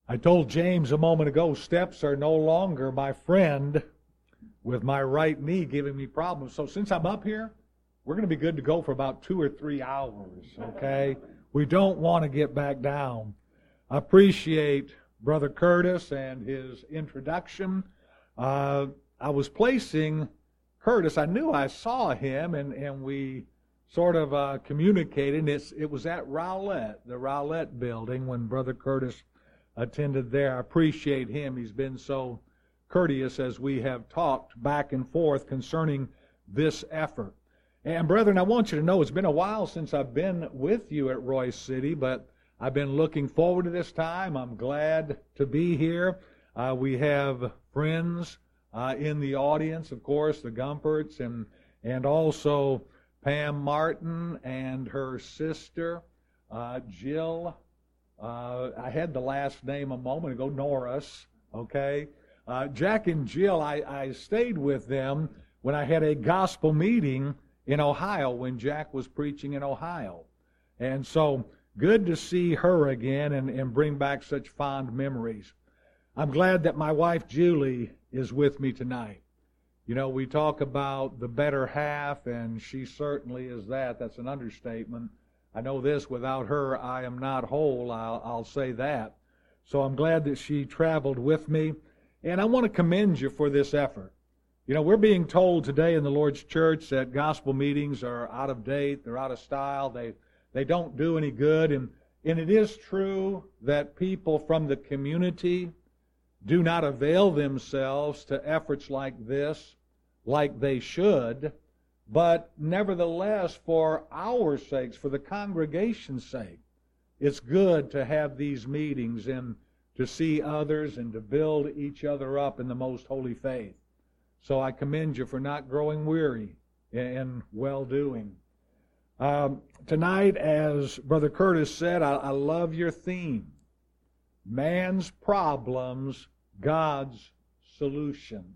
I told James a moment ago, steps are no longer my friend with my right knee giving me problems. So since I'm up here, we're going to be good to go for about 2 or 3 hours, okay? We don't want to get back down. I appreciate Brother Curtis and his introduction. I was placing Curtis. I knew I saw him, and we sort of communicated. It was at Rowlett, the Rowlett building, when Brother Curtis attended there. I appreciate him. He's been so courteous as we have talked back and forth concerning this effort. And brethren, I want you to know it's been a while since I've been with you at Royse City, but I've been looking forward to this time. I'm glad to be here. We have friends in the audience, of course, the Gumperts, and also Pam Martin and her sister, Jill. I had the last name a moment ago, Norris, okay? Jack and Jill, I stayed with them when I had a gospel meeting in Ohio, when Jack was preaching in Ohio. And so, good to see her again and bring back such fond memories. I'm glad that my wife, Julie, is with me tonight. You know, we talk about the better half, and she certainly is that. That's an understatement. I know this, without her, I am not whole. I'll say that. So I'm glad that she traveled with me. And I want to commend you for this effort. You know, we're being told today in the Lord's church that gospel meetings are out of date, they're out of style, they don't do any good. And it is true that people from the community do not avail themselves to efforts like this like they should. But nevertheless, for our sakes, for the congregation's sake, it's good to have these meetings and to see others and to build each other up in the most holy faith. So I commend you for not growing weary in well-doing. Tonight, as Brother Curtis said, I love your theme. Man's problems, God's solutions.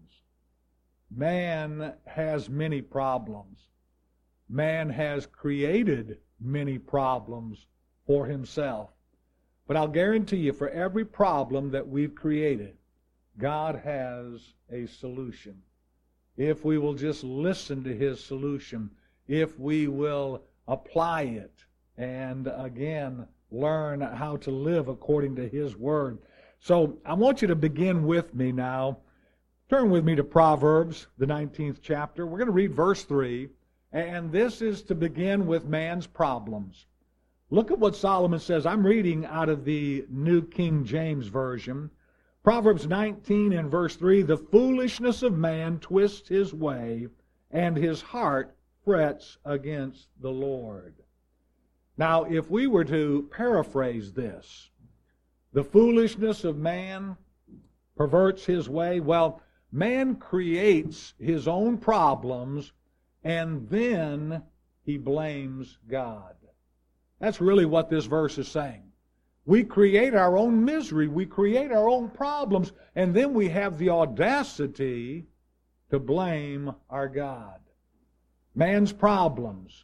Man has many problems. Man has created many problems for himself. But I'll guarantee you, for every problem that we've created, God has a solution. If we will just listen to His solution, if we will apply it, and again, learn how to live according to His Word. So I want you to begin with me now. Turn with me to Proverbs, the 19th chapter. We're going to read verse 3, and this is to begin with man's problems. Look at what Solomon says. I'm reading out of the New King James Version. Proverbs 19 and verse 3, the foolishness of man twists his way, and his heart frets against the Lord. Now, if we were to paraphrase this, the foolishness of man perverts his way. Well, man creates his own problems, and then he blames God. That's really what this verse is saying. We create our own misery, we create our own problems, and then we have the audacity to blame our God. Man's problems,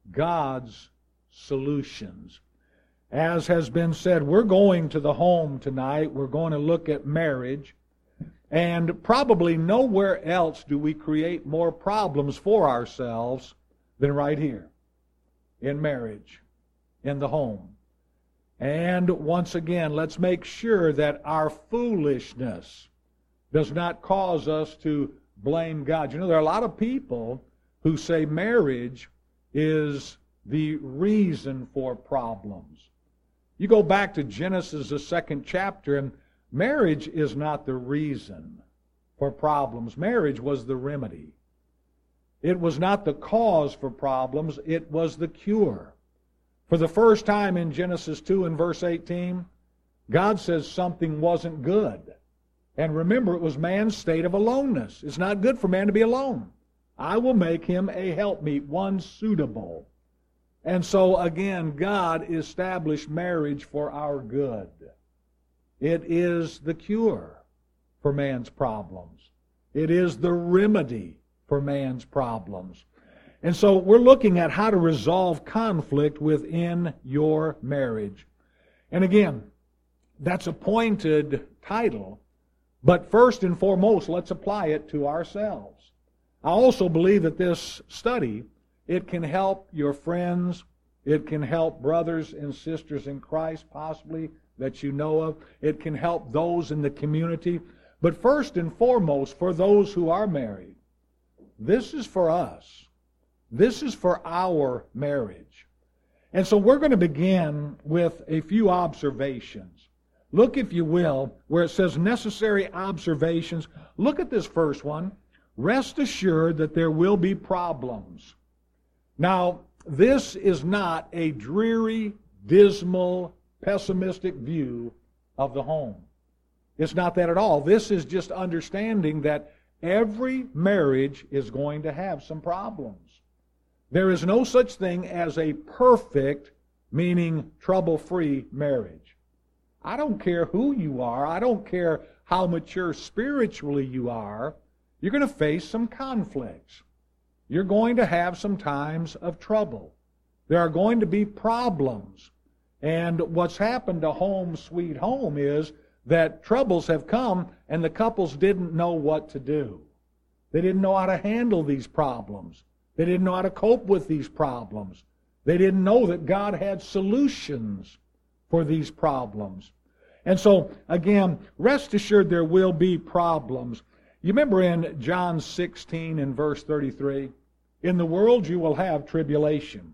God's solutions. As has been said, we're going to the home tonight. We're going to look at marriage. And probably nowhere else do we create more problems for ourselves than right here, in marriage, in the home. And once again, let's make sure that our foolishness does not cause us to blame God. You know, there are a lot of people who say marriage is the reason for problems. You go back to Genesis, the 2nd chapter, and marriage is not the reason for problems. Marriage was the remedy. It was not the cause for problems, it was the cure. For the first time in Genesis 2 and verse 18, God says something wasn't good. And remember, it was man's state of aloneness. It's not good for man to be alone. I will make him a helpmeet, one suitable. And so again, God established marriage for our good. It is the cure for man's problems. It is the remedy for man's problems. And so we're looking at how to resolve conflict within your marriage. And again, that's a pointed title. But first and foremost, let's apply it to ourselves. I also believe that this study, it can help your friends. It can help brothers and sisters in Christ, possibly, that you know of. It can help those in the community. But first and foremost, for those who are married, this is for us. This is for our marriage. And so we're going to begin with a few observations. Look, if you will, where it says necessary observations. Look at this first one. Rest assured that there will be problems. Now, this is not a dreary, dismal, pessimistic view of the home. It's not that at all. This is just understanding that every marriage is going to have some problems. There is no such thing as a perfect, meaning trouble-free marriage. I don't care who you are. I don't care how mature spiritually you are. You're going to face some conflicts. You're going to have some times of trouble. There are going to be problems. And what's happened to Home Sweet Home is that troubles have come and the couples didn't know what to do. They didn't know how to handle these problems. They didn't know how to cope with these problems. They didn't know that God had solutions for these problems. And so, again, rest assured there will be problems. You remember in John 16 and verse 33, in the world you will have tribulation.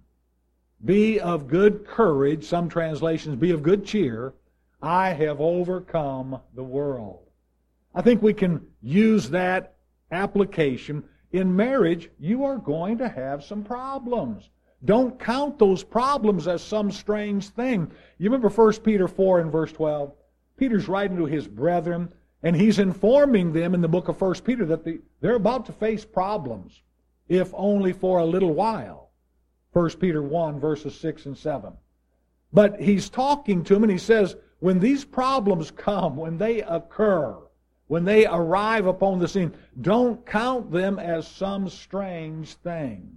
Be of good courage, some translations, be of good cheer. I have overcome the world. I think we can use that application. In marriage, you are going to have some problems. Don't count those problems as some strange thing. You remember 1 Peter 4 and verse 12? Peter's writing to his brethren, and he's informing them in the book of 1 Peter that they're about to face problems, if only for a little while. 1 Peter 1, verses 6 and 7. But he's talking to them, and he says, when these problems come, when they occur, when they arrive upon the scene, don't count them as some strange thing.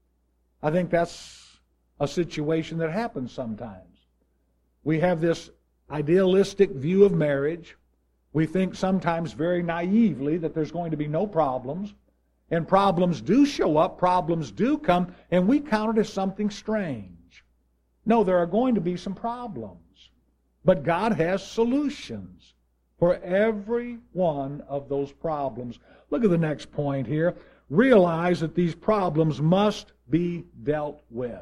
I think that's a situation that happens sometimes. We have this idealistic view of marriage. We think sometimes very naively that there's going to be no problems. And problems do show up, problems do come, and we count it as something strange. No, there are going to be some problems. But God has solutions for every one of those problems. Look at the next point here. Realize that these problems must be dealt with.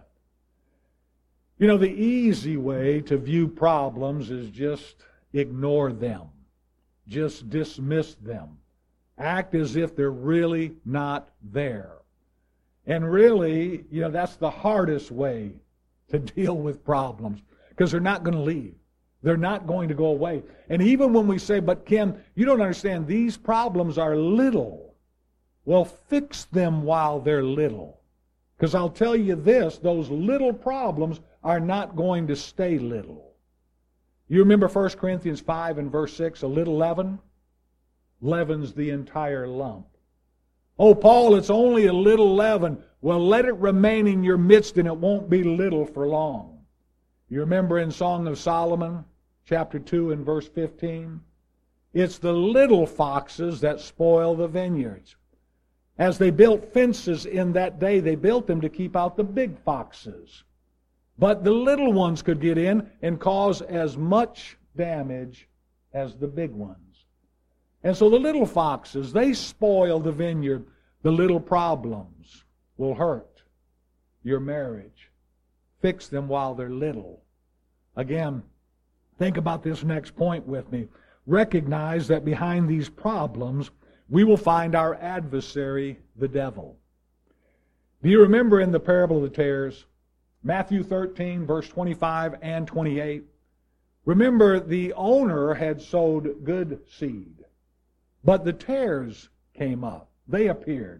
You know, the easy way to view problems is just ignore them. Just dismiss them. Act as if they're really not there. And really, you know, that's the hardest way to deal with problems, because they're not going to leave. They're not going to go away. And even when we say, but Ken, you don't understand, these problems are little. Well, fix them while they're little. Because I'll tell you this, those little problems are not going to stay little. You remember 1 Corinthians 5 and verse 6, a little leaven leavens the entire lump. Oh, Paul, it's only a little leaven. Well, let it remain in your midst and it won't be little for long. You remember in Song of Solomon, chapter 2 and verse 15? It's the little foxes that spoil the vineyards. As they built fences in that day, they built them to keep out the big foxes. But the little ones could get in and cause as much damage as the big ones. And so the little foxes, they spoil the vineyard. The little problems will hurt your marriage. Fix them while they're little. Again, think about this next point with me. Recognize that behind these problems, we will find our adversary, the devil. Do you remember in the parable of the tares, Matthew 13, verse 25 and 28? Remember, the owner had sowed good seed, but the tares came up. They appeared.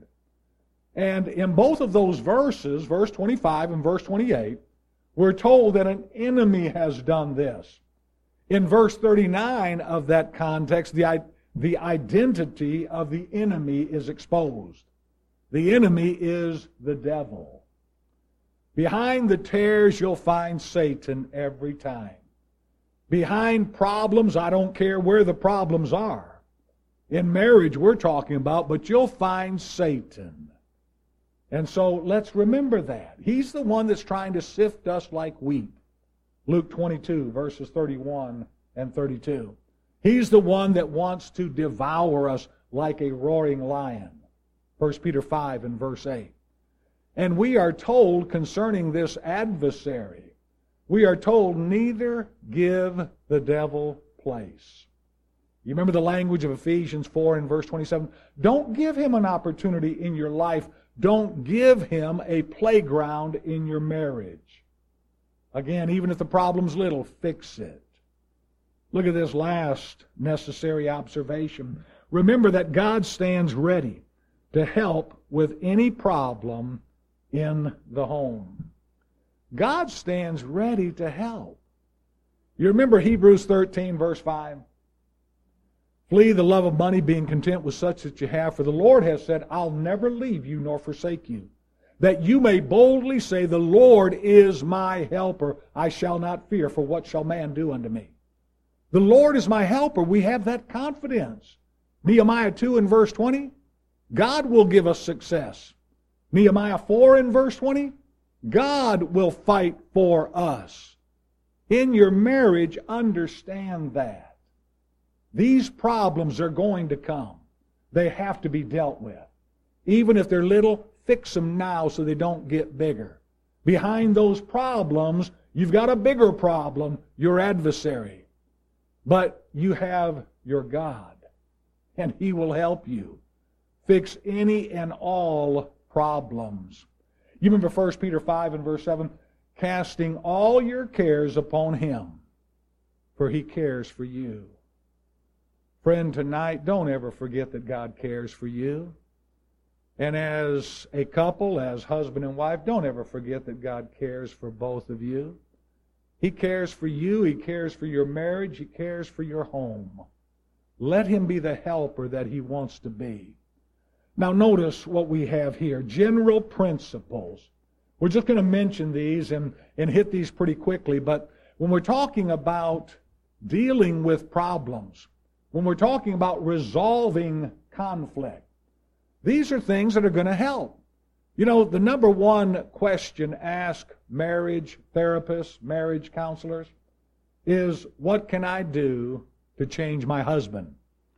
And in both of those verses, verse 25 and verse 28, we're told that an enemy has done this. In verse 39 of that context, the identity of the enemy is exposed. The enemy is the devil. Behind the tares, you'll find Satan every time. Behind problems, I don't care where the problems are. In marriage, we're talking about, but you'll find Satan. And so let's remember that. He's the one that's trying to sift us like wheat. Luke 22, verses 31 and 32. He's the one that wants to devour us like a roaring lion. 1 Peter 5 and verse 8. And we are told concerning this adversary, we are told neither give the devil place. You remember the language of Ephesians 4 and verse 27? Don't give him an opportunity in your life. Don't give him a playground in your marriage. Again, even if the problem's little, fix it. Look at this last necessary observation. Remember that God stands ready to help with any problem in the home. God stands ready to help. You remember Hebrews 13, verse 5? Flee the love of money, being content with such that you have, for the Lord has said, I'll never leave you nor forsake you, that you may boldly say, the Lord is my helper. I shall not fear, for what shall man do unto me? The Lord is my helper. We have that confidence. Nehemiah 2 and verse 20, God will give us success. Nehemiah 4 and verse 20, God will fight for us. In your marriage, understand that. These problems are going to come. They have to be dealt with. Even if they're little, fix them now so they don't get bigger. Behind those problems, you've got a bigger problem, your adversary. But you have your God, and He will help you fix any and all problems. You remember 1 Peter 5 and verse 7? Casting all your cares upon Him, for He cares for you. Friend, tonight, don't ever forget that God cares for you. And as a couple, as husband and wife, don't ever forget that God cares for both of you. He cares for you. He cares for your marriage. He cares for your home. Let Him be the helper that He wants to be. Now notice what we have here. General principles. We're just going to mention these and hit these pretty quickly. But when we're talking about dealing with problems, when we're talking about resolving conflict, these are things that are going to help. You know, the number one question asked marriage therapists, marriage counselors, is what can I do to change my husband?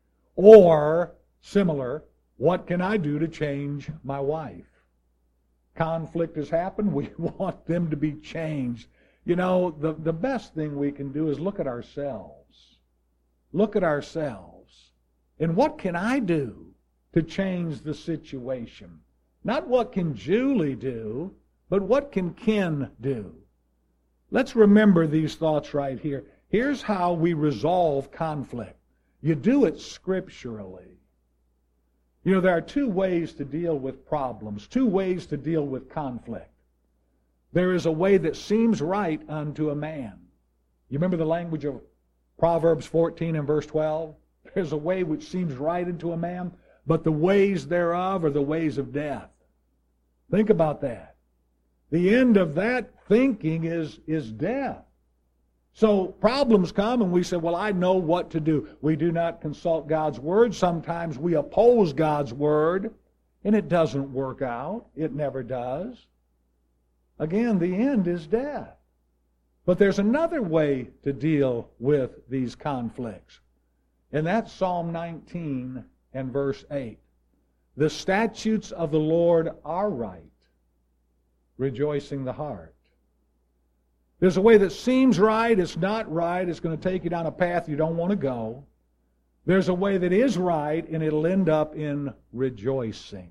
Or, similar, what can I do to change my wife? Conflict has happened. We want them to be changed. You know, the best thing we can do is look at ourselves. Look at ourselves. And what can I do to change the situation? Not what can Julie do, but what can Ken do? Let's remember these thoughts right here. Here's how we resolve conflict. You do it scripturally. You know, there are two ways to deal with problems, two ways to deal with conflict. There is a way that seems right unto a man. You remember the language of Proverbs 14 and verse 12? There's a way which seems right unto a man, but the ways thereof are the ways of death. Think about that. The end of that thinking is death. So problems come and we say, well, I know what to do. We do not consult God's Word. Sometimes we oppose God's Word, and it doesn't work out. It never does. Again, the end is death. But there's another way to deal with these conflicts, and that's Psalm 19 and verse 8. The statutes of the Lord are right, rejoicing the heart. There's a way that seems right, it's not right, it's going to take you down a path you don't want to go. There's a way that is right, and it'll end up in rejoicing.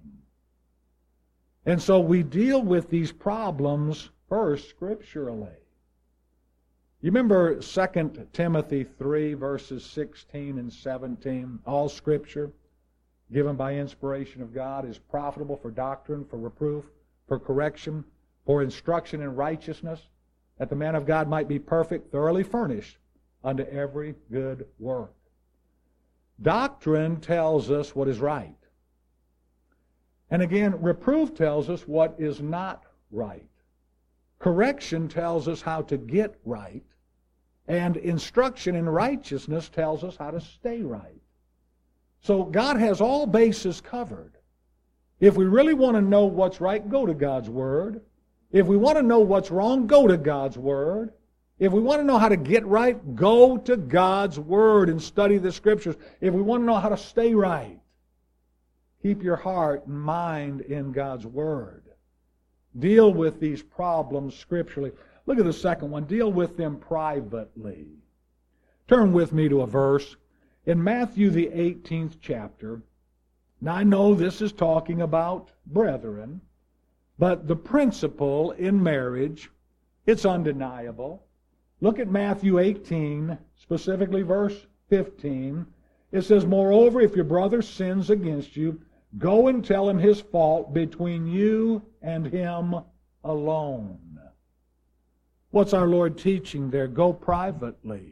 And so we deal with these problems first scripturally. You remember 2 Timothy 3, verses 16 and 17? All Scripture, given by inspiration of God, is profitable for doctrine, for reproof, for correction, for instruction in righteousness, that the man of God might be perfect, thoroughly furnished unto every good work. Doctrine tells us what is right. And again, reproof tells us what is not right. Correction tells us how to get right. And instruction in righteousness tells us how to stay right. So God has all bases covered. If we really want to know what's right, go to God's Word. If we want to know what's wrong, go to God's Word. If we want to know how to get right, go to God's Word and study the Scriptures. If we want to know how to stay right, keep your heart and mind in God's Word. Deal with these problems scripturally. Look at the second one. Deal with them privately. Turn with me to a verse in Matthew the 18th chapter. Now I know this is talking about brethren, but the principle in marriage, it's undeniable. Look at Matthew 18, specifically verse 15. It says, "Moreover, if your brother sins against you, go and tell him his fault between you and him alone." What's our Lord teaching there? Go privately.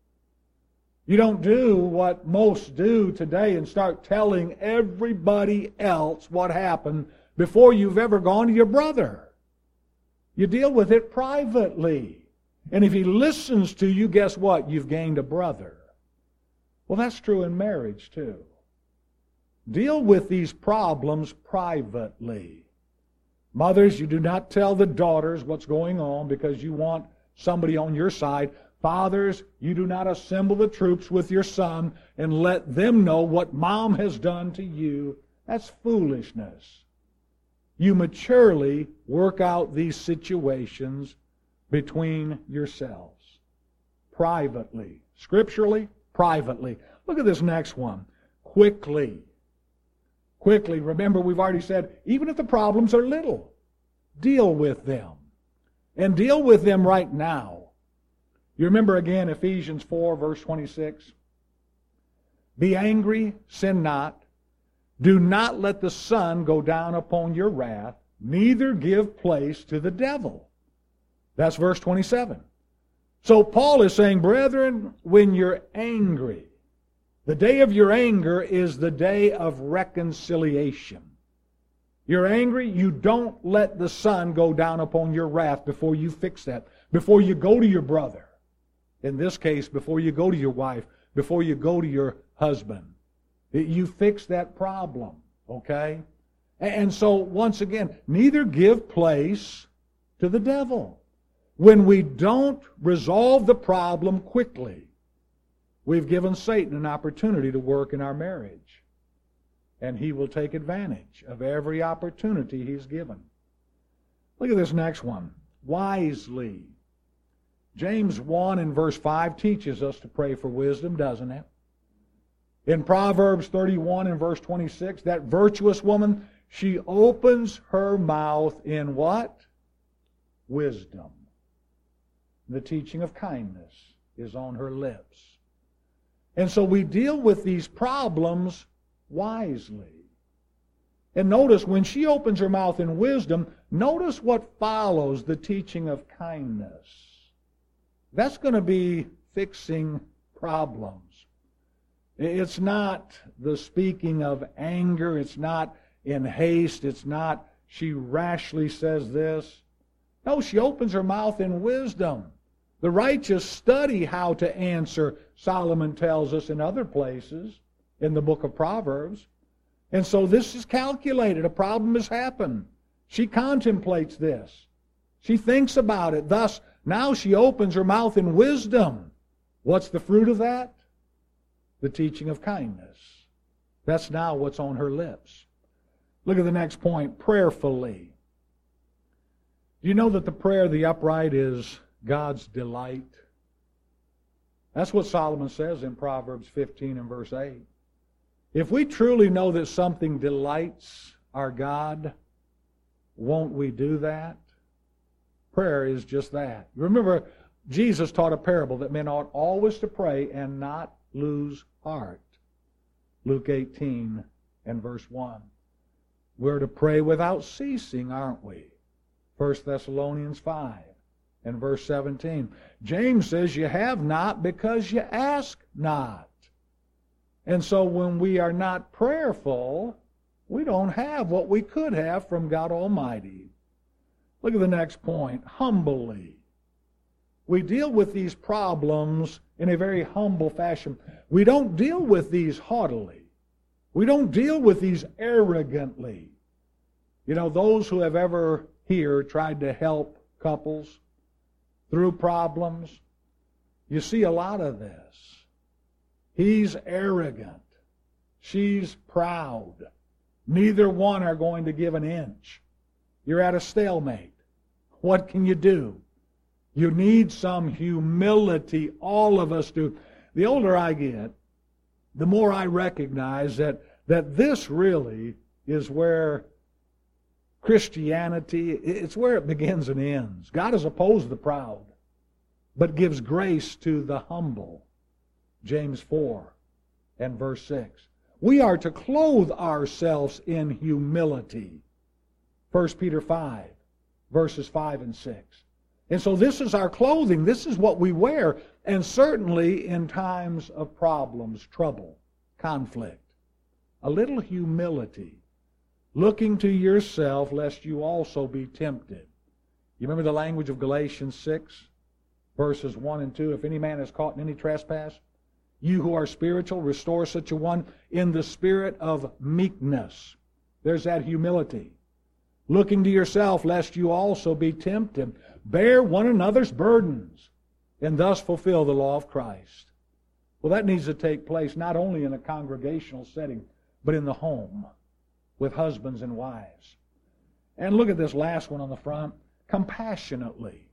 You don't do what most do today and start telling everybody else what happened before you've ever gone to your brother. You deal with it privately. And if he listens to you, guess what? You've gained a brother. Well, that's true in marriage too. Deal with these problems privately. Mothers, you do not tell the daughters what's going on because you want somebody on your side. Fathers, you do not assemble the troops with your son and let them know what mom has done to you. That's foolishness. You maturely work out these situations between yourselves. Privately. Scripturally, privately. Look at this next one. Quickly. Quickly. Remember, we've already said, even if the problems are little, deal with them. And deal with them right now. You remember again Ephesians 4, verse 26? Be angry, sin not. Do not let the sun go down upon your wrath, neither give place to the devil. That's verse 27. So Paul is saying, brethren, when you're angry, the day of your anger is the day of reconciliation. You're angry, you don't let the sun go down upon your wrath before you fix that, before you go to your brother. In this case, before you go to your wife, before you go to your husband. You fix that problem, okay? And so, once again, neither give place to the devil. When we don't resolve the problem quickly, we've given Satan an opportunity to work in our marriage. And he will take advantage of every opportunity he's given. Look at this next one. Wisely. James 1 and verse 5 teaches us to pray for wisdom, doesn't it? In Proverbs 31 and verse 26, that virtuous woman, she opens her mouth in what? Wisdom. The teaching of kindness is on her lips. And so we deal with these problems wisely. And notice when she opens her mouth in wisdom, notice what follows the teaching of kindness. That's going to be fixing problems. It's not the speaking of anger. It's not in haste. It's not she rashly says this. No, she opens her mouth in wisdom. The righteous study how to answer, Solomon tells us in other places in the book of Proverbs. And so this is calculated. A problem has happened. She contemplates this. She thinks about it. Thus, now she opens her mouth in wisdom. What's the fruit of that? The teaching of kindness. That's now what's on her lips. Look at the next point. Prayerfully. Do you know that the prayer of the upright is God's delight? That's what Solomon says in Proverbs 15 and verse 8. If we truly know that something delights our God, won't we do that? Prayer is just that. Remember, Jesus taught a parable that men ought always to pray and not lose heart. Luke 18 and verse 1. We're to pray without ceasing, aren't we? 1 Thessalonians 5 and verse 17. James says you have not because you ask not. And so when we are not prayerful, we don't have what we could have from God Almighty. Look at the next point. Humbly. We deal with these problems in a very humble fashion. We don't deal with these haughtily. We don't deal with these arrogantly. You know, those who have ever here tried to help couples through problems, you see a lot of this. He's arrogant. She's proud. Neither one are going to give an inch. You're at a stalemate. What can you do? You need some humility. All of us do. The older I get, the more I recognize that this really is where Christianity, it's where it begins and ends. God is opposed to the proud, but gives grace to the humble. James 4 and verse 6. We are to clothe ourselves in humility. 1 Peter 5, verses 5 and 6. And so this is our clothing. This is what we wear. And certainly in times of problems, trouble, conflict, a little humility, looking to yourself lest you also be tempted. You remember the language of Galatians 6, verses 1 and 2? If any man is caught in any trespass, you who are spiritual, restore such a one in the spirit of meekness. There's that humility. Looking to yourself lest you also be tempted. Bear one another's burdens and thus fulfill the law of Christ. Well, that needs to take place not only in a congregational setting, but in the home with husbands and wives. And look at this last one on the front. Compassionately.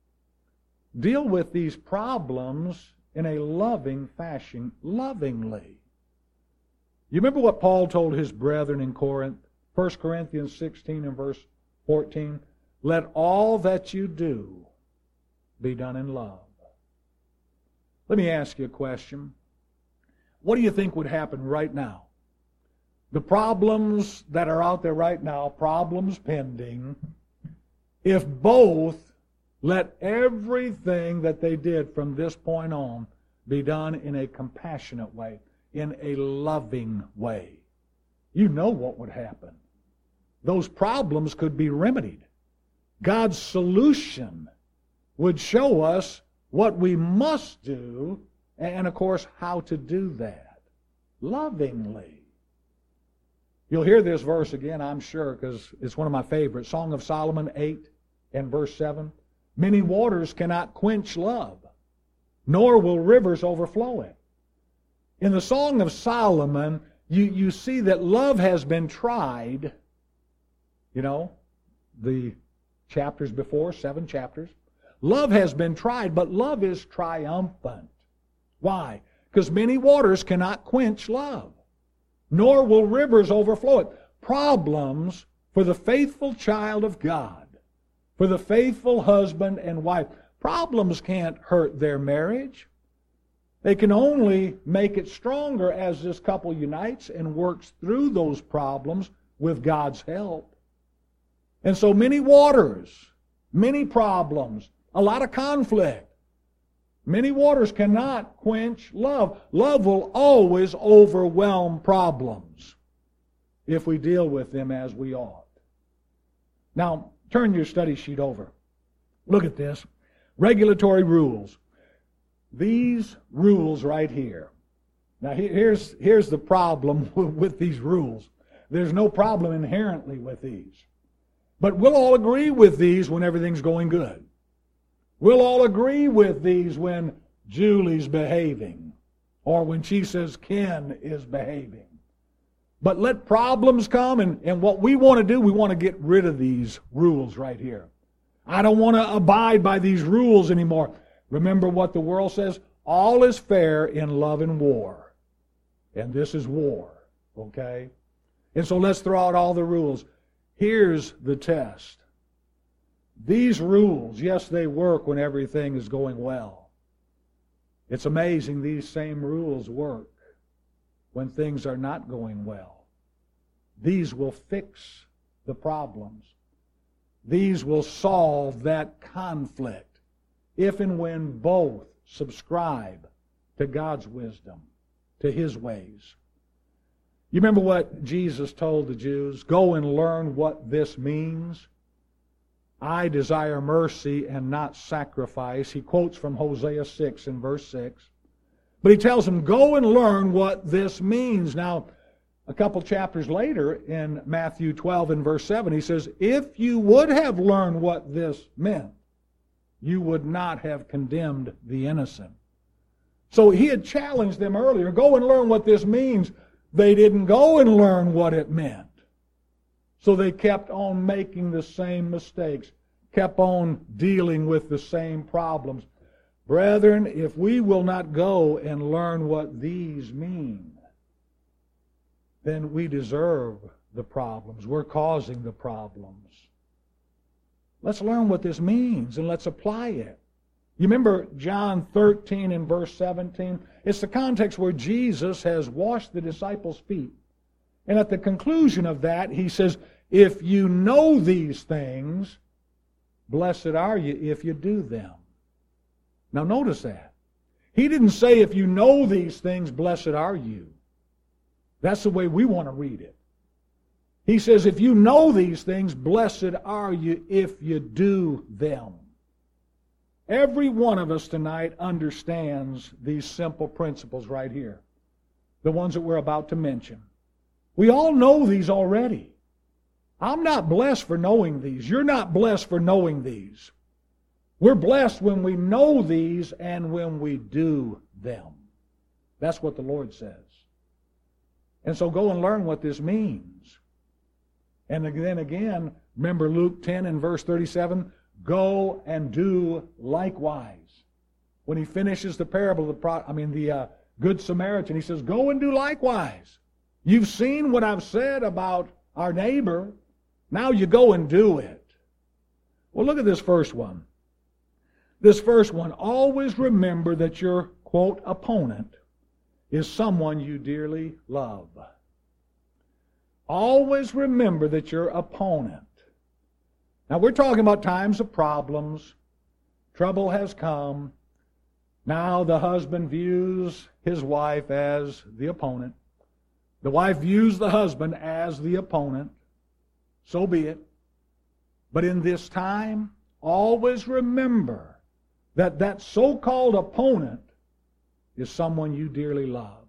Deal with these problems in a loving fashion, lovingly. You remember what Paul told his brethren in Corinth? 1 Corinthians 16 and verse 14. Let all that you do be done in love. Let me ask you a question. What do you think would happen right now? The problems that are out there right now, problems pending, if both let everything that they did from this point on be done in a compassionate way, in a loving way. You know what would happen. Those problems could be remedied. God's solution would show us what we must do and, of course, how to do that. Lovingly. You'll hear this verse again, I'm sure, because it's one of my favorites. Song of Solomon 8 and verse 7. Many waters cannot quench love, nor will rivers overflow it. In the Song of Solomon, you see that love has been tried. You know, the chapters before, 7 chapters. Love has been tried, but love is triumphant. Why? Because many waters cannot quench love, nor will rivers overflow it. Problems for the faithful child of God, for the faithful husband and wife. Problems can't hurt their marriage. They can only make it stronger as this couple unites and works through those problems with God's help. And so many waters, many problems, a lot of conflict. Many waters cannot quench love. Love will always overwhelm problems if we deal with them as we ought. Now, turn your study sheet over. Look at this. Regulatory rules. These rules right here. Now, here's the problem with these rules. There's no problem inherently with these. But we'll all agree with these when everything's going good. We'll all agree with these when Julie's behaving or when she says Ken is behaving. But let problems come, and what we want to do, we want to get rid of these rules right here. I don't want to abide by these rules anymore. Remember what the world says? All is fair in love and war. And this is war, okay? And so let's throw out all the rules. Here's the test. These rules, yes, they work when everything is going well. It's amazing these same rules work when things are not going well. These will fix the problems. These will solve that conflict if and when both subscribe to God's wisdom, to His ways. You remember what Jesus told the Jews? Go and learn what this means. I desire mercy and not sacrifice. He quotes from Hosea 6 in verse 6. But he tells them, go and learn what this means. Now, a couple chapters later in Matthew 12 and verse 7, he says, if you would have learned what this meant, you would not have condemned the innocent. So he had challenged them earlier, go and learn what this means. They didn't go and learn what it meant. So they kept on making the same mistakes, kept on dealing with the same problems. Brethren, if we will not go and learn what these mean, then we deserve the problems. We're causing the problems. Let's learn what this means and let's apply it. You remember John 13 and verse 17? It's the context where Jesus has washed the disciples' feet. And at the conclusion of that, he says, if you know these things, blessed are you if you do them. Now notice that. He didn't say, if you know these things, blessed are you. That's the way we want to read it. He says, if you know these things, blessed are you if you do them. Every one of us tonight understands these simple principles right here, the ones that we're about to mention. We all know these already. I'm not blessed for knowing these. You're not blessed for knowing these. We're blessed when we know these and when we do them. That's what the Lord says. And so go and learn what this means. And then again, remember Luke 10 and verse 37, go and do likewise. When he finishes the parable of the Good Samaritan, he says, go and do likewise. You've seen what I've said about our neighbor. Now you go and do it. Well, look at this first one. This first one, always remember that your, quote, opponent is someone you dearly love. Always remember that your opponent. Now, we're talking about times of problems. Trouble has come. Now the husband views his wife as the opponent. The wife views the husband as the opponent. So be it. But in this time, always remember that that so-called opponent is someone you dearly love.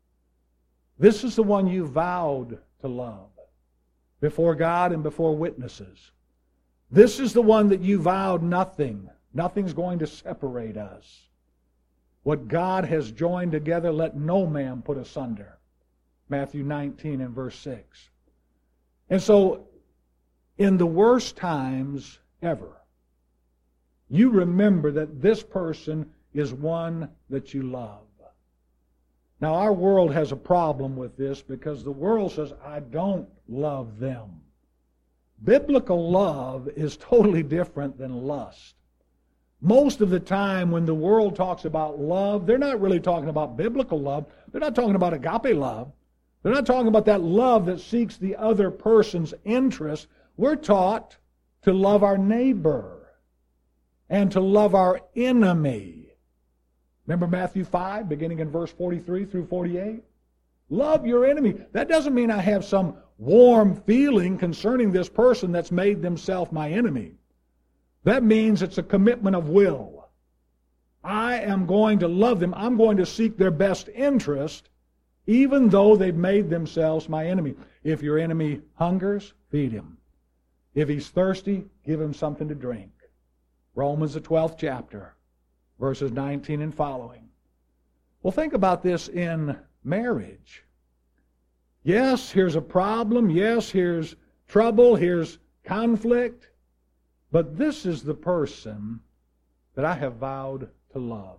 This is the one you vowed to love before God and before witnesses. This is the one that you vowed nothing's going to separate us. What God has joined together, let no man put asunder. Matthew 19 and verse 6. And so, in the worst times ever, you remember that this person is one that you love. Now, our world has a problem with this because the world says, I don't love them. Biblical love is totally different than lust. Most of the time when the world talks about love, they're not really talking about biblical love. They're not talking about agape love. They're not talking about that love that seeks the other person's interest. We're taught to love our neighbor and to love our enemy. Remember Matthew 5, beginning in verse 43 through 48? Love your enemy. That doesn't mean I have some warm feeling concerning this person that's made themselves my enemy. That means it's a commitment of will. I am going to love them. I'm going to seek their best interest, even though they've made themselves my enemy. If your enemy hungers, feed him. If he's thirsty, give him something to drink. Romans, the 12th chapter, verses 19 and following. Well, think about this in marriage. Yes, here's a problem. Yes, here's trouble. Here's conflict. But this is the person that I have vowed to love.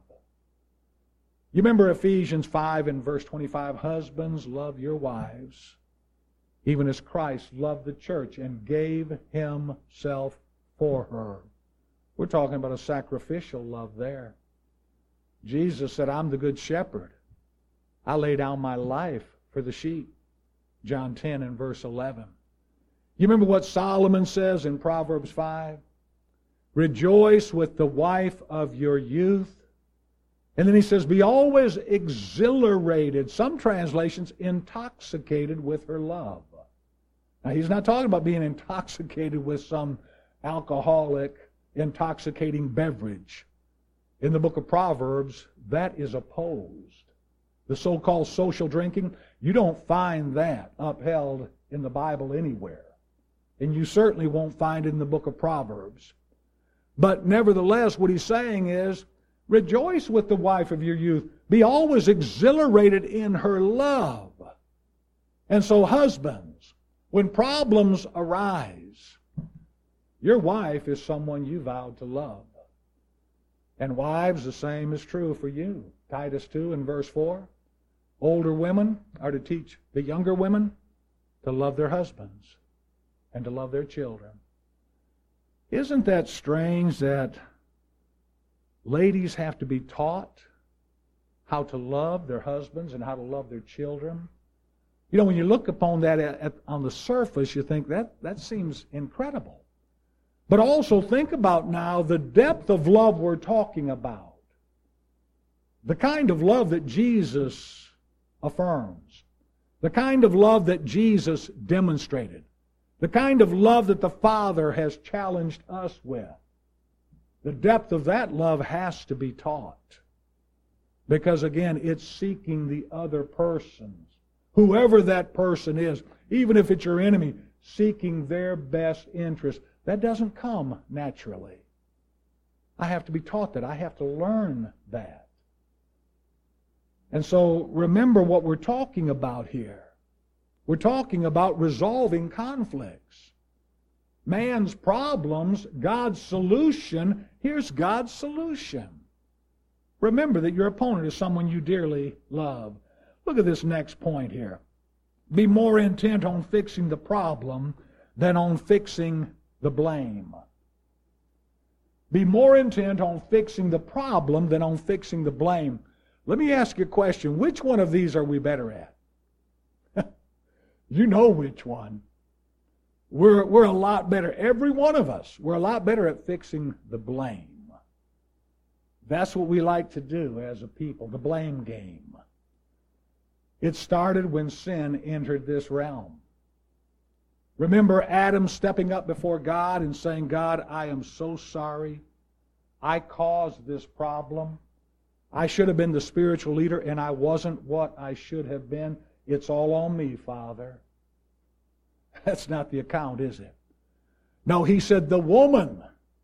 You remember Ephesians 5 and verse 25, husbands, love your wives, even as Christ loved the church and gave himself for her. We're talking about a sacrificial love there. Jesus said, I'm the good shepherd. I lay down my life for the sheep. John 10 and verse 11. You remember what Solomon says in Proverbs 5? Rejoice with the wife of your youth. And then he says, be always exhilarated. Some translations, intoxicated with her love. Now, he's not talking about being intoxicated with some alcoholic, intoxicating beverage. In the book of Proverbs, that is opposed. The so-called social drinking, you don't find that upheld in the Bible anywhere. And you certainly won't find it in the book of Proverbs. But nevertheless, what he's saying is, rejoice with the wife of your youth. Be always exhilarated in her love. And so husbands, when problems arise, your wife is someone you vowed to love. And wives, the same is true for you. Titus 2 and verse 4. Older women are to teach the younger women to love their husbands and to love their children. Isn't that strange that ladies have to be taught how to love their husbands and how to love their children? You know, when you look upon that on the surface, you think that seems incredible. But also think about now the depth of love we're talking about. The kind of love that Jesus affirms. The kind of love that Jesus demonstrated. The kind of love that the Father has challenged us with. The depth of that love has to be taught. Because again, it's seeking the other persons. Whoever that person is, even if it's your enemy, seeking their best interest. That doesn't come naturally. I have to be taught that. I have to learn that. And so remember what we're talking about here. We're talking about resolving conflicts. Man's problems, God's solution. Here's God's solution. Remember that your opponent is someone you dearly love. Look at this next point here. Be more intent on fixing the problem than on fixing the blame. Be more intent on fixing the problem than on fixing the blame. Let me ask you a question. Which one of these are we better at? You know which one. We're a lot better. Every one of us, we're a lot better at fixing the blame. That's what we like to do as a people, the blame game. It started when sin entered this realm. Remember Adam stepping up before God and saying, God, I am so sorry. I caused this problem. I should have been the spiritual leader, and I wasn't what I should have been. It's all on me, Father. That's not the account, is it? No, he said, the woman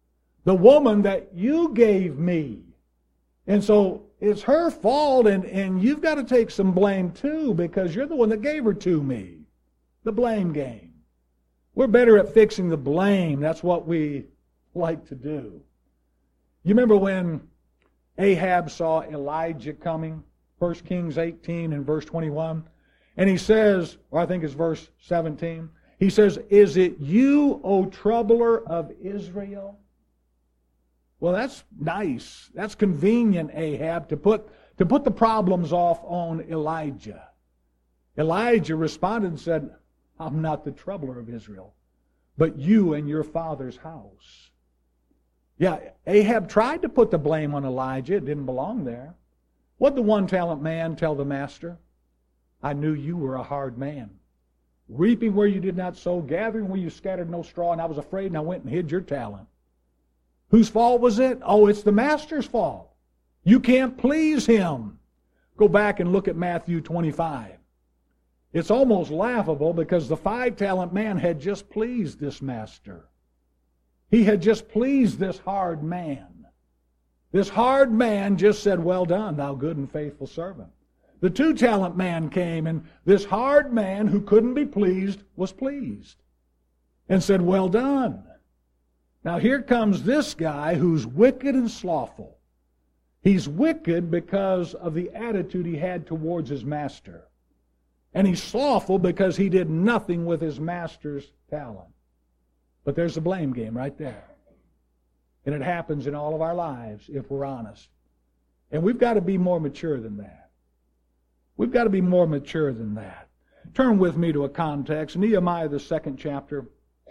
that you gave me. And so it's her fault, and you've got to take some blame too, because you're the one that gave her to me. The blame game. We're better at fixing the blame. That's what we like to do. You remember when Ahab saw Elijah coming? 1 Kings 18 and verse 21. And he says, or I think it's verse 17, he says, is it you, O troubler of Israel? Well, that's nice. That's convenient, Ahab, to put the problems off on Elijah. Elijah responded and said, I'm not the troubler of Israel, but you and your father's house. Yeah, Ahab tried to put the blame on Elijah. It didn't belong there. What did the one-talent man tell the master? I knew you were a hard man. Reaping where you did not sow, gathering where you scattered no straw, and I was afraid and I went and hid your talent. Whose fault was it? Oh, it's the master's fault. You can't please him. Go back and look at Matthew 25. It's almost laughable because the 5-talent man had just pleased this master. He had just pleased this hard man. This hard man just said, well done, thou good and faithful servant. The 2-talent man came, and this hard man who couldn't be pleased was pleased and said, well done. Now here comes this guy who's wicked and slothful. He's wicked because of the attitude he had towards his master. And he's slothful because he did nothing with his master's talent. But there's the blame game right there. And it happens in all of our lives if we're honest. And we've got to be more mature than that. We've got to be more mature than that. Turn with me to a context, Nehemiah, the 2nd chapter.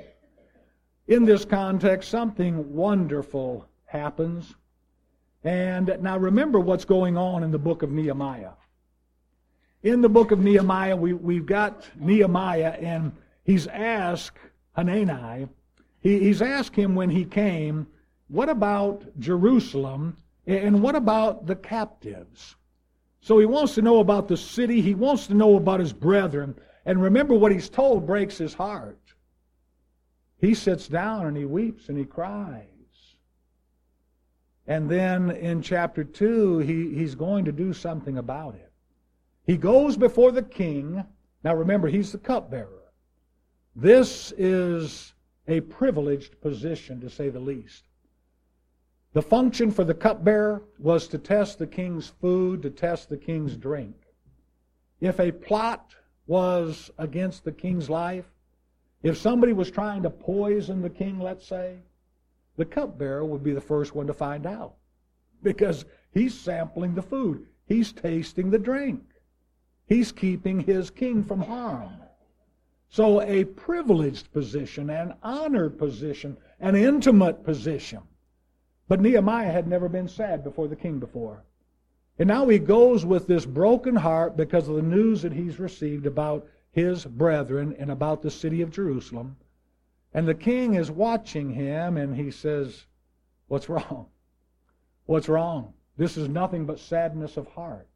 In this context, something wonderful happens. And now remember what's going on in the book of Nehemiah. In the book of Nehemiah, we've got Nehemiah, and he's asked Hanani, He's asked him when he came, what about Jerusalem and what about the captives? So he wants to know about the city. He wants to know about his brethren. And remember, what he's told breaks his heart. He sits down and he weeps and he cries. And then in chapter 2, he's going to do something about it. He goes before the king. Now remember, he's the cupbearer. This is a privileged position, to say the least. The function for the cupbearer was to test the king's food, to test the king's drink. If a plot was against the king's life, if somebody was trying to poison the king, let's say, the cupbearer would be the first one to find out, because he's sampling the food. He's tasting the drink. He's keeping his king from harm. So a privileged position, an honored position, an intimate position. But Nehemiah had never been sad before the king before. And now he goes with this broken heart because of the news that he's received about his brethren and about the city of Jerusalem. And the king is watching him, and he says, "What's wrong? What's wrong? This is nothing but sadness of heart."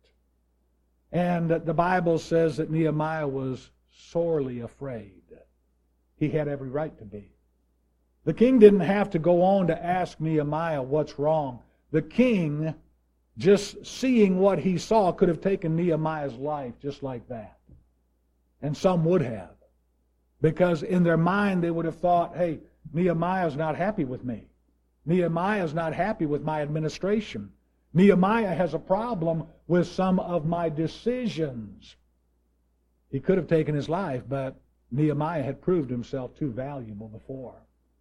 And the Bible says that Nehemiah was sorely afraid. He had every right to be. The king didn't have to go on to ask Nehemiah what's wrong. The king, just seeing what he saw, could have taken Nehemiah's life just like that. And some would have. Because in their mind they would have thought, hey, Nehemiah's not happy with me. Nehemiah's not happy with my administration. Nehemiah has a problem with some of my decisions. He could have taken his life, but Nehemiah had proved himself too valuable before.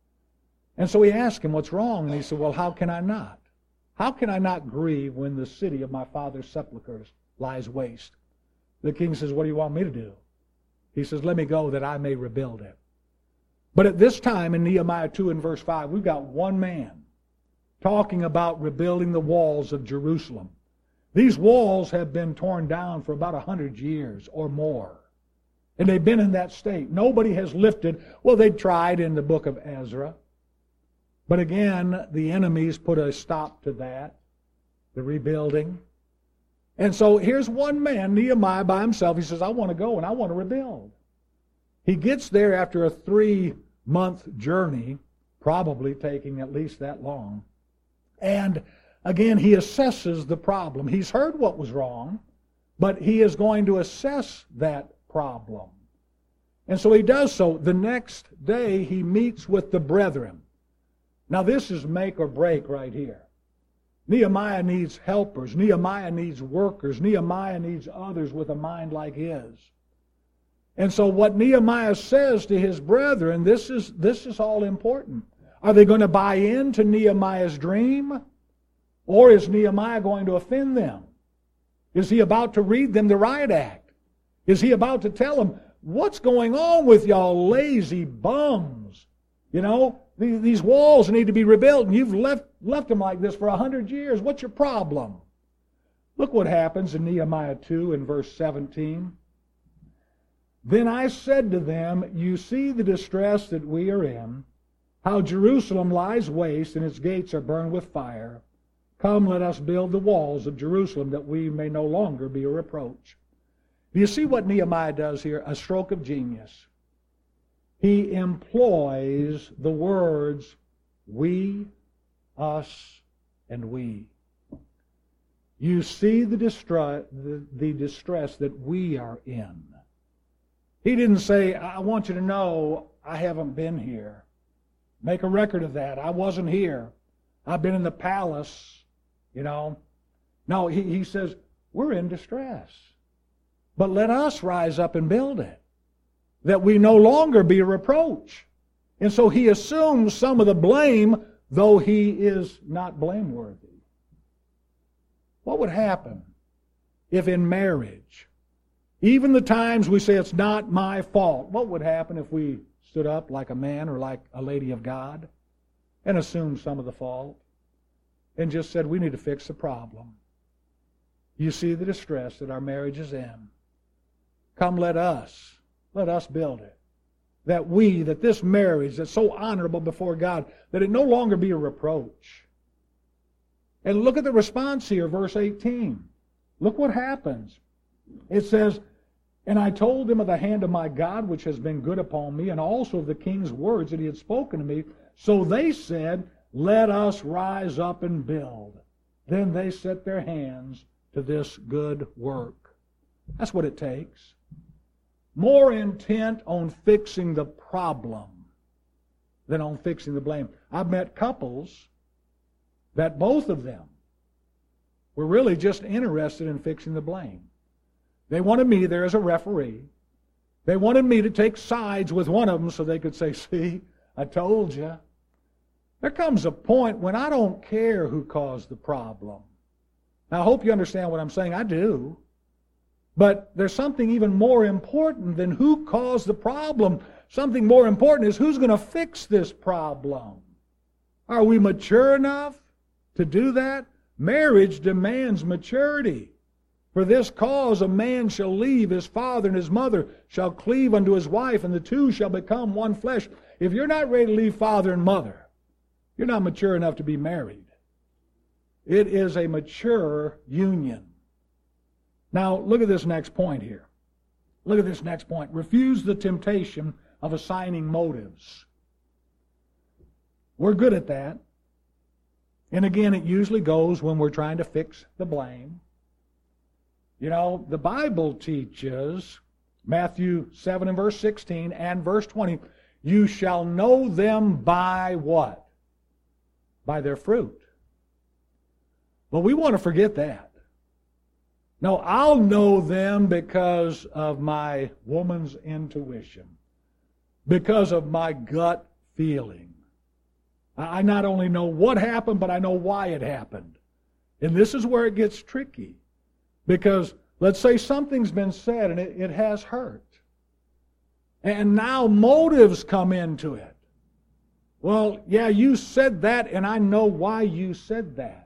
And so he asked him, what's wrong? And he said, well, how can I not? How can I not grieve when the city of my father's sepulchres lies waste? The king says, what do you want me to do? He says, let me go that I may rebuild it. But at this time in Nehemiah 2 and verse 5, we've got one man talking about rebuilding the walls of Jerusalem. These walls have been torn down for about 100 years or more. And they've been in that state. Nobody has lifted. Well, they tried in the book of Ezra. But again, the enemies put a stop to that, the rebuilding. And so here's one man, Nehemiah, by himself. He says, I want to go and I want to rebuild. He gets there after a 3-month journey, probably taking at least that long. And again, he assesses the problem. He's heard what was wrong, but he is going to assess that problem. And so he does so. The next day, he meets with the brethren. Now, this is make or break right here. Nehemiah needs helpers. Nehemiah needs workers. Nehemiah needs others with a mind like his. And so what Nehemiah says to his brethren, this is all important. Are they going to buy into Nehemiah's dream? Or is Nehemiah going to offend them? Is he about to read them the riot act? Is he about to tell them, what's going on with y'all lazy bums? You know, these walls need to be rebuilt, and you've left them like this for 100 years. What's your problem? Look what happens in Nehemiah 2 and verse 17. Then I said to them, you see the distress that we are in, how Jerusalem lies waste and its gates are burned with fire. Come, let us build the walls of Jerusalem that we may no longer be a reproach. Do you see what Nehemiah does here? A stroke of genius. He employs the words we, us, and we. You see the distress that we are in. He didn't say, I want you to know I haven't been here. Make a record of that. I wasn't here. I've been in the palace, you know. No, he says, we're in distress. But let us rise up and build it, that we no longer be a reproach. And so he assumes some of the blame, though he is not blameworthy. What would happen if in marriage, even the times we say it's not my fault, what would happen if we stood up like a man or like a lady of God and assumed some of the fault and just said we need to fix the problem? You see the distress that our marriage is in. Come, let us build it. that this marriage that's so honorable before God, that it no longer be a reproach. And look at the response here, verse 18. Look what happens. It says, "And I told him of the hand of my God, which has been good upon me, and also of the king's words that he had spoken to me. So they said, Let us rise up and build. Then they set their hands to this good work." That's what it takes. More intent on fixing the problem than on fixing the blame. I've met couples that both of them were really just interested in fixing the blame. They wanted me there as a referee. They wanted me to take sides with one of them so they could say, "See, I told you." There comes a point when I don't care who caused the problem. Now, I hope you understand what I'm saying. I do. But there's something even more important than who caused the problem. Something more important is who's going to fix this problem. Are we mature enough to do that? Marriage demands maturity. "For this cause a man shall leave his father and his mother, shall cleave unto his wife, and the two shall become one flesh." If you're not ready to leave father and mother, you're not mature enough to be married. It is a mature union. Now, look at this next point here. Look at this next point. Refuse the temptation of assigning motives. We're good at that. And again, it usually goes when we're trying to fix the blame. You know, the Bible teaches, Matthew 7 and verse 16 and verse 20, "You shall know them by" what? By their fruit. But we want to forget that. No, I'll know them because of my woman's intuition, because of my gut feeling. I not only know what happened, but I know why it happened. And this is where it gets tricky. Because let's say something's been said and it has hurt. And now motives come into it. Well, yeah, you said that and I know why you said that.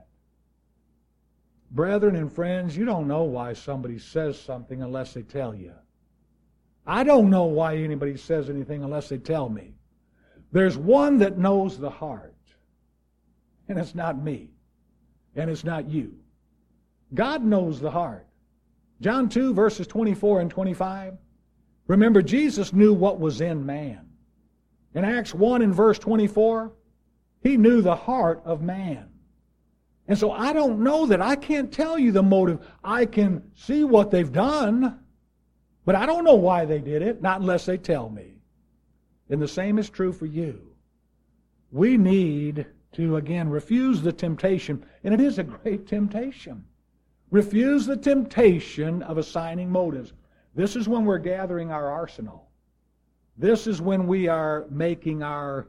Brethren and friends, you don't know why somebody says something unless they tell you. I don't know why anybody says anything unless they tell me. There's one that knows the heart. And it's not me. And it's not you. God knows the heart. John 2, verses 24 and 25. Remember, Jesus knew what was in man. In Acts 1 and verse 24, he knew the heart of man. And so I don't know that. I can't tell you the motive. I can see what they've done, but I don't know why they did it, not unless they tell me. And the same is true for you. We need to, again, refuse the temptation, and it is a great temptation. Refuse the temptation of assigning motives. This is when we're gathering our arsenal. This is when we are making our,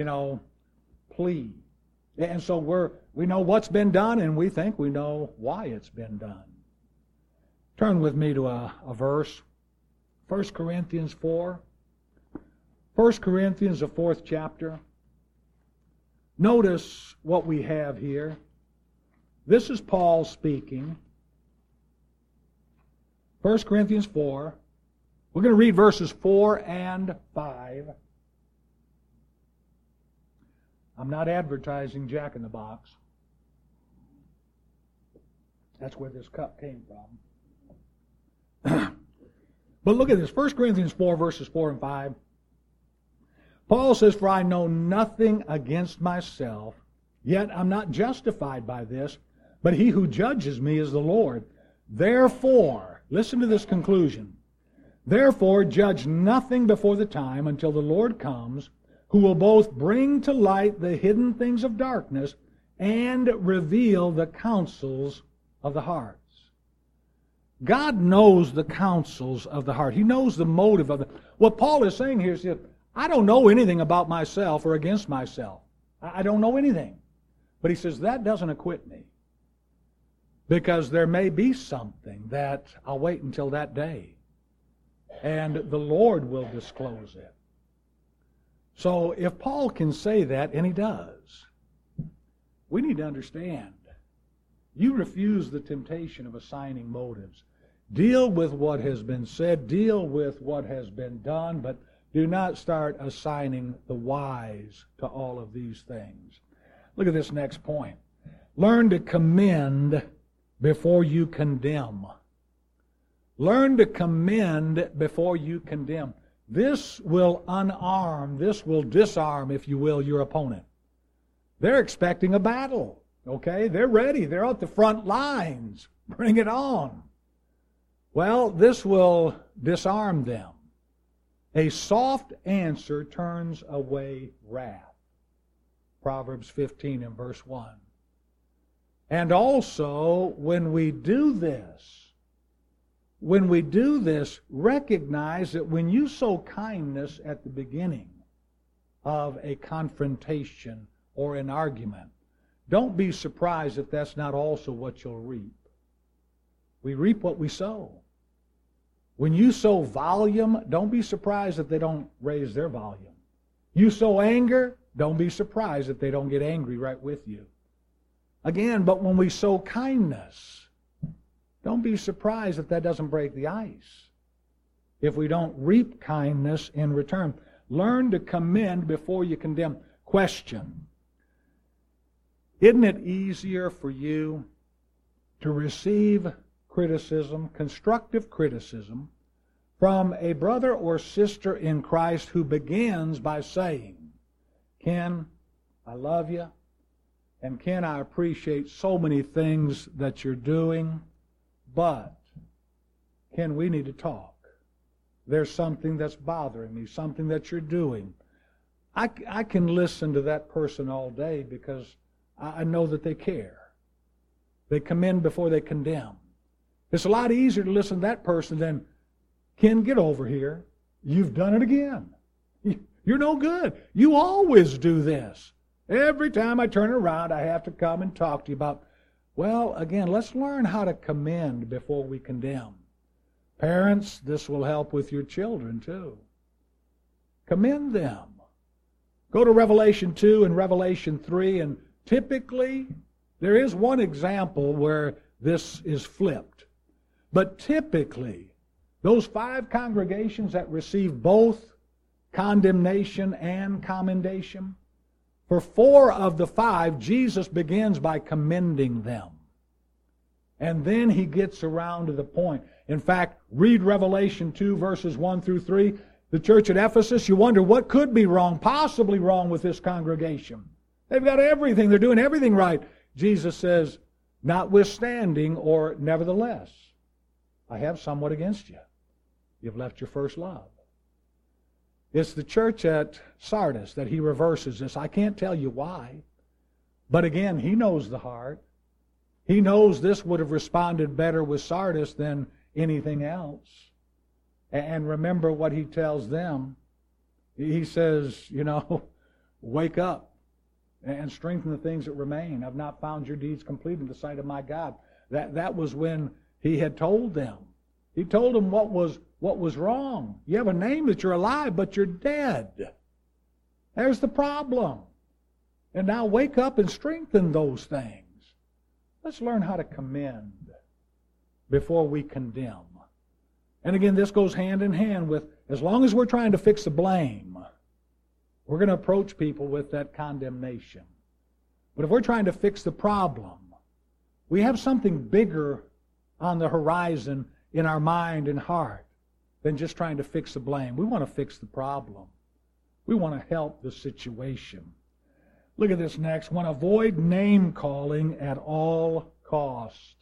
plea. And so we know what's been done, and we think we know why it's been done. Turn with me to a verse. 1 Corinthians 4. 1 Corinthians, the 4th chapter. Notice what we have here. This is Paul speaking. 1 Corinthians 4. We're going to read verses 4 and 5. I'm not advertising Jack in the Box. That's where this cup came from. But look at this. 1 Corinthians 4, verses 4 and 5. Paul says, "For I know nothing against myself, yet I'm not justified by this, but he who judges me is the Lord. Therefore," listen to this conclusion, "therefore judge nothing before the time until the Lord comes, who will both bring to light the hidden things of darkness and reveal the counsels of the hearts." God knows the counsels of the heart. He knows the motive of the... What Paul is saying here is that I don't know anything about myself or against myself. I don't know anything. But he says that doesn't acquit me. Because there may be something that I'll wait until that day. And the Lord will disclose it. So if Paul can say that, and he does, we need to understand. You refuse the temptation of assigning motives. Deal with what has been said. Deal with what has been done. But Do not start assigning the wise to all of these things. Look at this next point. Learn to commend before you condemn. Learn to commend before you condemn. This will unarm, this will disarm, if you will, your opponent. They're expecting a battle, okay? They're ready. They're at the front lines. Bring it on. Well, this will disarm them. A soft answer turns away wrath. Proverbs 15 and verse 1. And also, when we do this, recognize that when you sow kindness at the beginning of a confrontation or an argument, don't be surprised if that's not also what you'll reap. We reap what we sow. When you sow volume, don't be surprised if they don't raise their volume. You sow anger, don't be surprised if they don't get angry right with you. Again, but when we sow kindness, don't be surprised if that doesn't break the ice. If we don't reap kindness in return. Learn to commend before you condemn. Question. Isn't it easier for you to receive criticism, constructive criticism, from a brother or sister in Christ who begins by saying, Ken, I love you, and Ken, I appreciate so many things that you're doing, but, Ken, we need to talk. There's something that's bothering me, something that you're doing. I can listen to that person all day because I know that they care. They commend before they condemn. It's a lot easier to listen to that person than, Ken, get over here. You've done it again. You're no good. You always do this. Every time I turn around, I have to come and talk to you about, well, again, let's learn how to commend before we condemn. Parents, this will help with your children too. Commend them. Go to Revelation 2 and Revelation 3, and typically there is one example where this is flipped. But typically, those 5 congregations that receive both condemnation and commendation, for 4 of the 5, Jesus begins by commending them. And then he gets around to the point. In fact, read Revelation 2, verses 1 through 3. The church at Ephesus, you wonder what could be wrong, possibly wrong with this congregation. They've got everything. They're doing everything right. Jesus says, notwithstanding, or nevertheless, I have somewhat against you. You've left your first love. It's the church at Sardis that he reverses this. I can't tell you why. But again, he knows the heart. He knows this would have responded better with Sardis than anything else. And remember what he tells them. He says, wake up and strengthen the things that remain. I've not found your deeds complete in the sight of my God. That was when he had told them. He told them what was wrong. You have a name that you're alive, but you're dead. There's the problem. And now wake up and strengthen those things. Let's learn how to commend before we condemn. And again, this goes hand in hand with, as long as we're trying to fix the blame, we're going to approach people with that condemnation. But if we're trying to fix the problem, we have something bigger on the horizon in our mind and heart than just trying to fix the blame. We want to fix the problem. We want to help the situation. Look at this next one. Avoid name-calling at all cost.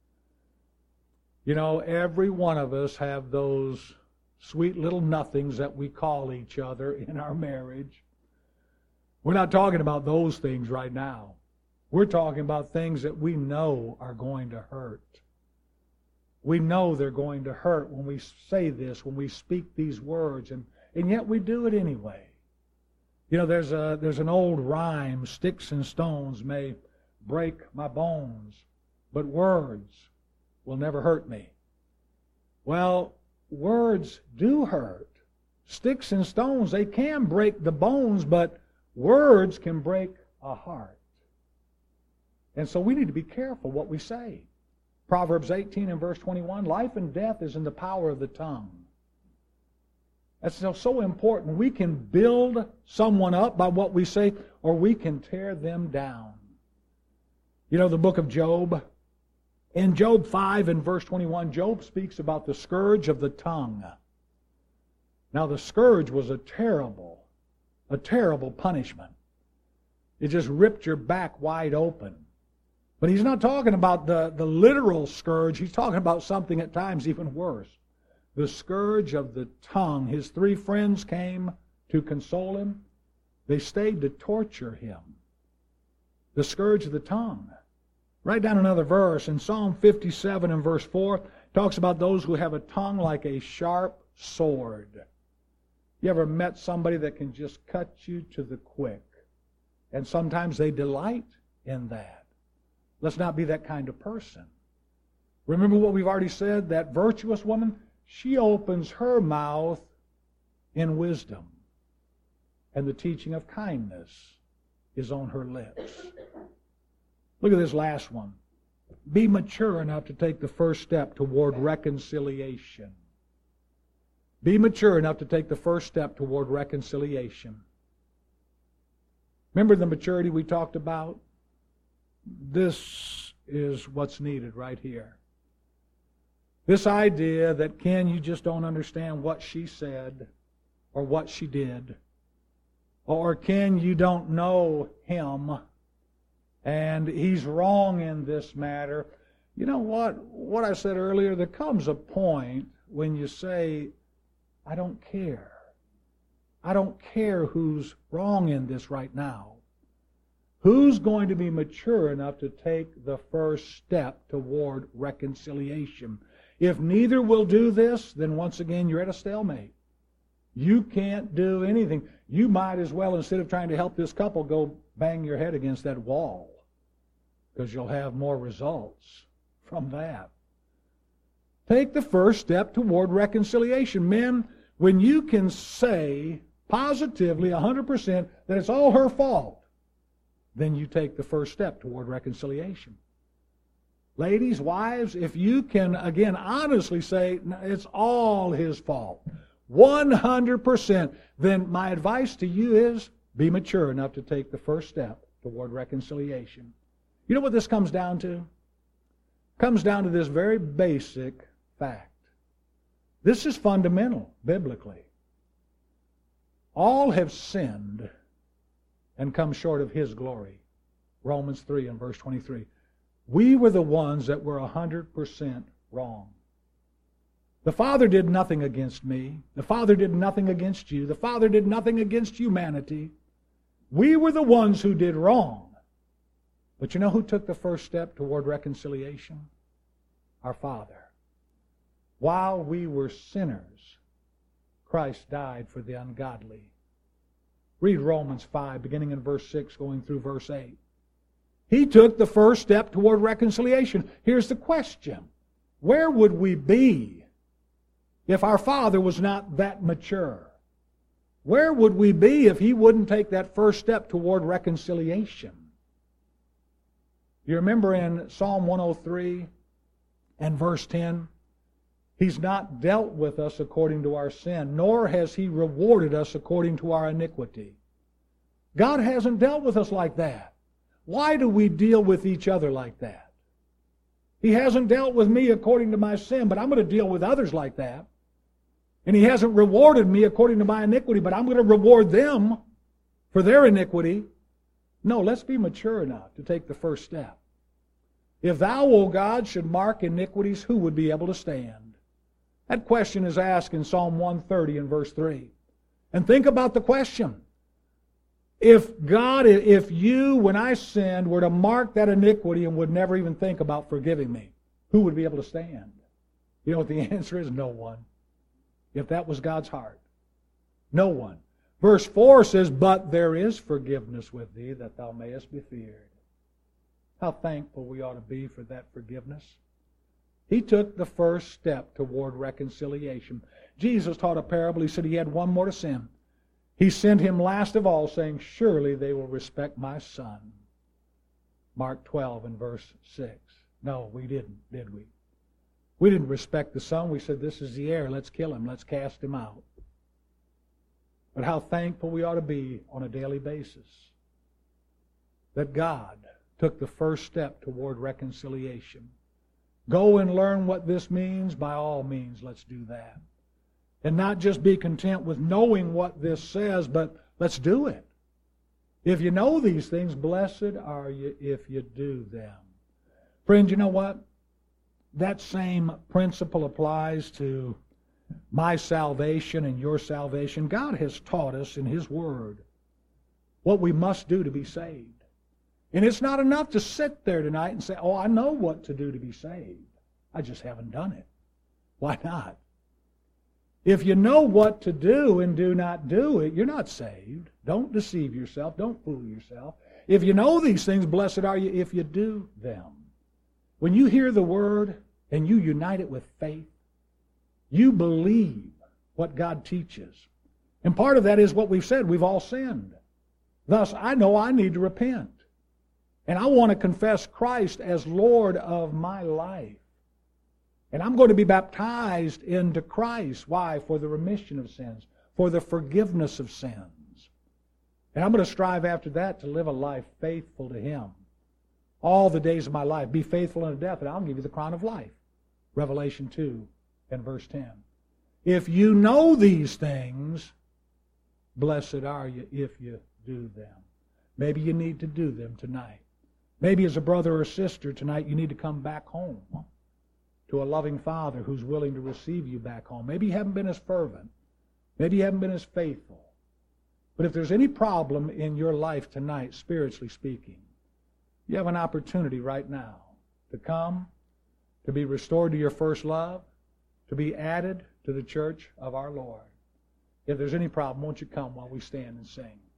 Every one of us have those sweet little nothings that we call each other in our marriage. We're not talking about those things right now. We're talking about things that we know are going to hurt. We know they're going to hurt when we say this, when we speak these words, and yet we do it anyway. There's an old rhyme, sticks and stones may break my bones, but words will never hurt me. Well, words do hurt. Sticks and stones, they can break the bones, but words can break a heart. And so we need to be careful what we say. Proverbs 18 and verse 21, life and death is in the power of the tongue. That's so important. We can build someone up by what we say, or we can tear them down. You know the book of Job? In Job 5 and verse 21, Job speaks about the scourge of the tongue. Now the scourge was a terrible punishment. It just ripped your back wide open. But he's not talking about the literal scourge. He's talking about something at times even worse. The scourge of the tongue. His 3 friends came to console him. They stayed to torture him. The scourge of the tongue. Write down another verse. In Psalm 57 and verse 4, talks about those who have a tongue like a sharp sword. You ever met somebody that can just cut you to the quick? And sometimes they delight in that. Let's not be that kind of person. Remember what we've already said? That virtuous woman, she opens her mouth in wisdom. And the teaching of kindness is on her lips. Look at this last one. Be mature enough to take the first step toward reconciliation. Be mature enough to take the first step toward reconciliation. Remember the maturity we talked about? This is what's needed right here. This idea that, Ken, you just don't understand what she said or what she did. Or, Ken, you don't know him and he's wrong in this matter. You know what I said earlier, there comes a point when you say, I don't care. I don't care who's wrong in this right now. Who's going to be mature enough to take the first step toward reconciliation? If neither will do this, then once again you're at a stalemate. You can't do anything. You might as well, instead of trying to help this couple, go bang your head against that wall, because you'll have more results from that. Take the first step toward reconciliation. Men, when you can say positively 100% that it's all her fault, then you take the first step toward reconciliation. Ladies, wives, if you can, again, honestly say it's all his fault, 100%, then my advice to you is be mature enough to take the first step toward reconciliation. You know what this comes down to? It comes down to this very basic fact. This is fundamental, biblically. All have sinned and come short of His glory. Romans 3 and verse 23. We were the ones that were 100% wrong. The Father did nothing against me. The Father did nothing against you. The Father did nothing against humanity. We were the ones who did wrong. But you know who took the first step toward reconciliation? Our Father. While we were sinners, Christ died for the ungodly. Read Romans 5, beginning in verse 6, going through verse 8. He took the first step toward reconciliation. Here's the question. Where would we be if our Father was not that mature? Where would we be if He wouldn't take that first step toward reconciliation? You remember in Psalm 103 and verse 10, He's not dealt with us according to our sin, nor has He rewarded us according to our iniquity. God hasn't dealt with us like that. Why do we deal with each other like that? He hasn't dealt with me according to my sin, but I'm going to deal with others like that. And He hasn't rewarded me according to my iniquity, but I'm going to reward them for their iniquity. No, let's be mature enough to take the first step. If thou, O God, should mark iniquities, who would be able to stand? That question is asked in Psalm 130 and verse 3. And think about the question. If God, if you, when I sinned, were to mark that iniquity and would never even think about forgiving me, who would be able to stand? You know what the answer is? No one. If that was God's heart. No one. Verse 4 says, but there is forgiveness with thee, that thou mayest be feared. How thankful we ought to be for that forgiveness. He took the first step toward reconciliation. Jesus taught a parable. He said he had one more to send. He sent him last of all, saying, surely they will respect my son. Mark 12 and verse 6. No, we didn't, did we? We didn't respect the son. We said, this is the heir. Let's kill him. Let's cast him out. But how thankful we ought to be on a daily basis that God took the first step toward reconciliation. Go and learn what this means. By all means, let's do that. And not just be content with knowing what this says, but let's do it. If you know these things, blessed are you if you do them. Friends, you know what? That same principle applies to my salvation and your salvation. God has taught us in His Word what we must do to be saved. And it's not enough to sit there tonight and say, oh, I know what to do to be saved. I just haven't done it. Why not? If you know what to do and do not do it, you're not saved. Don't deceive yourself. Don't fool yourself. If you know these things, blessed are you if you do them. When you hear the Word and you unite it with faith, you believe what God teaches. And part of that is what we've said. We've all sinned. Thus, I know I need to repent. And I want to confess Christ as Lord of my life. And I'm going to be baptized into Christ. Why? For the remission of sins. For the forgiveness of sins. And I'm going to strive after that to live a life faithful to Him. All the days of my life. Be faithful unto death, and I'll give you the crown of life. Revelation 2 and verse 10. If you know these things, blessed are you if you do them. Maybe you need to do them tonight. Maybe as a brother or sister tonight, you need to come back home to a loving Father who's willing to receive you back home. Maybe you haven't been as fervent. Maybe you haven't been as faithful. But if there's any problem in your life tonight, spiritually speaking, you have an opportunity right now to come, to be restored to your first love, to be added to the church of our Lord. If there's any problem, won't you come while we stand and sing?